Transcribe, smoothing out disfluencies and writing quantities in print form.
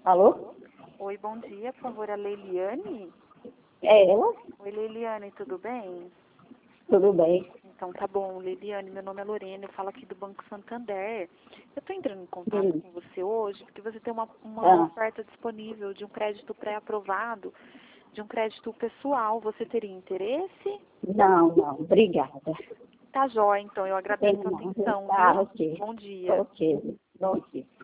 Alô? Oi, bom dia, por favor, a Leiliane? É ela? Oi, Leiliane, tudo bem? Tudo bem. Então tá bom, Leiliane, meu nome é Lorena, eu falo aqui do Banco Santander. Eu tô entrando em contato com você hoje porque você tem uma oferta disponível de um crédito pré-aprovado, de um crédito pessoal. Você teria interesse? Não, obrigada. Tá jóia, então, eu agradeço a Não, atenção, tá, viu? ok. Bom dia. Ok, bom dia.